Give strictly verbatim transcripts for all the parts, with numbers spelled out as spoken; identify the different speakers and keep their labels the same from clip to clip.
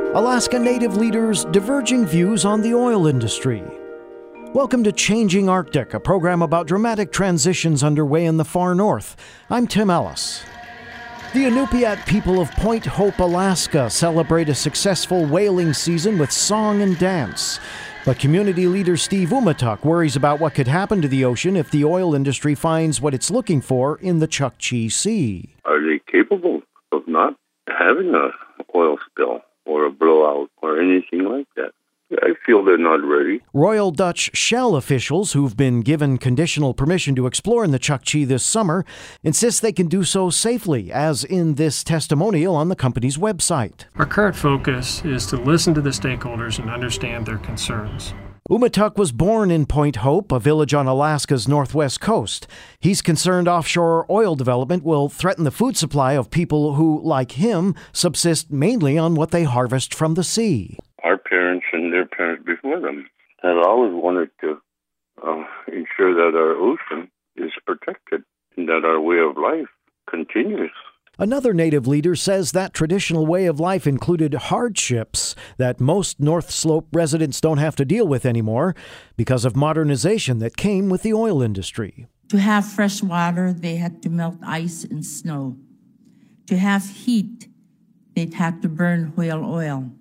Speaker 1: Alaska Native leaders' diverging views on the oil industry. Welcome to Changing Arctic, a program about dramatic transitions underway in the far north. I'm Tim Ellis. The Inupiat people of Point Hope, Alaska celebrate a successful whaling season with song and dance. But community leader Steve Umatuk worries about what could happen to the ocean if the oil industry finds what it's looking for in the Chukchi Sea.
Speaker 2: Are they capable of not having an oil spill or a blowout or anything like that? I feel they're not ready.
Speaker 1: Royal Dutch Shell officials who've been given conditional permission to explore in the Chukchi this summer insist they can do so safely, as in this testimonial on the company's website.
Speaker 3: Our current focus is to listen to the stakeholders and understand their concerns.
Speaker 1: Umatuk was born in Point Hope, a village on Alaska's northwest coast. He's concerned offshore oil development will threaten the food supply of people who, like him, subsist mainly on what they harvest from the sea.
Speaker 2: Our parents and their parents before them had always wanted to uh, ensure that our ocean is protected and that our way of life continues.
Speaker 1: Another Native leader says that traditional way of life included hardships that most North Slope residents don't have to deal with anymore because of modernization that came with the oil industry.
Speaker 4: To have fresh water, they had to melt ice and snow. To have heat, they'd had to burn whale oil.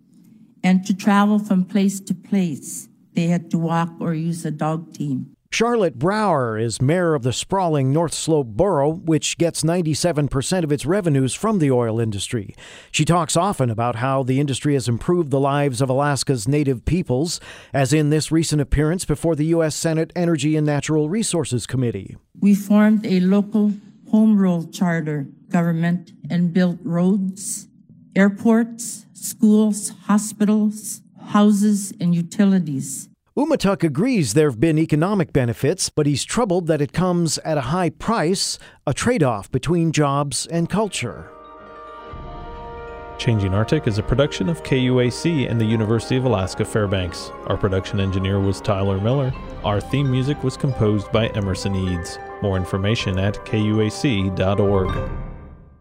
Speaker 4: And to travel from place to place, they had to walk or use a dog team.
Speaker 1: Charlotte Brower is mayor of the sprawling North Slope borough, which gets ninety-seven percent of its revenues from the oil industry. She talks often about how the industry has improved the lives of Alaska's Native peoples, as in this recent appearance before the U S Senate Energy and Natural Resources Committee.
Speaker 4: We formed a local home rule charter government and built roads, airports, schools, hospitals, houses, and utilities.
Speaker 1: Umatuk agrees there have been economic benefits, but he's troubled that it comes at a high price, a trade-off between jobs and culture.
Speaker 5: Changing Arctic is a production of K U A C and the University of Alaska Fairbanks. Our production engineer was Tyler Miller. Our theme music was composed by Emerson Eads. More information at K U A C dot org.